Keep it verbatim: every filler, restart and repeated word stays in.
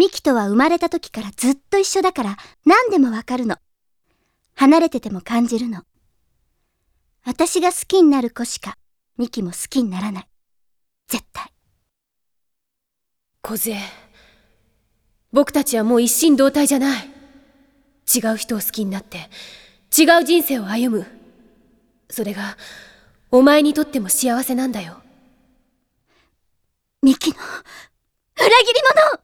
ミキとは生まれた時からずっと一緒だから何でもわかるの。離れてても感じるの。私が好きになる子しかミキも好きにならない。絶対。 梢、僕たちはもう一心同体じゃない。違う人を好きになって違う人生を歩む。それがお前にとっても幸せなんだよ。 ミキの裏切り者！